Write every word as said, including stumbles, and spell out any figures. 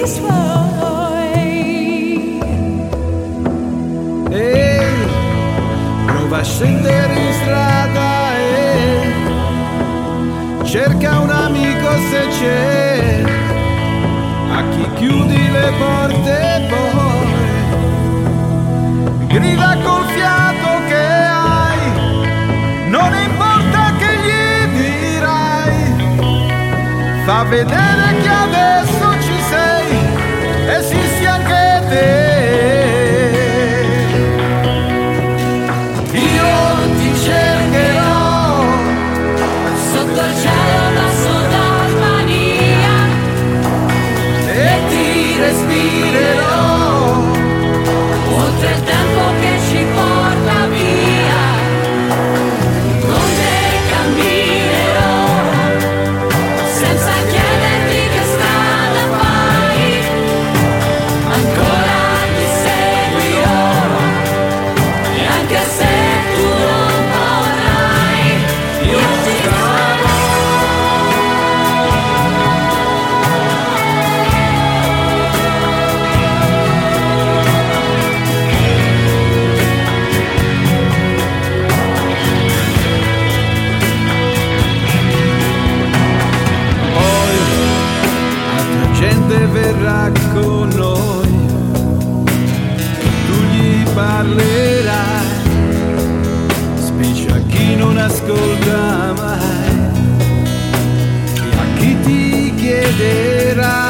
suoi. E prova a scendere in strada e cerca un amico se c'è, a chi chiudi le porte poi grida col fiato che hai, non importa che gli dirai, fa vedere che adesso ci sei, esisti anche te. Io ti cercherò Sotto il cielo basso d'Albania e ti respirerò oltre il tempo che ci porta via. Con te camminerò senza chiederti che strada fai. Ancora ti seguirò e anche se tu non vorrai, io ti sarò. poi altra gente verrà con noi, tu gli parlerai, specie a chi non ascolta mai e a chi ti chiederà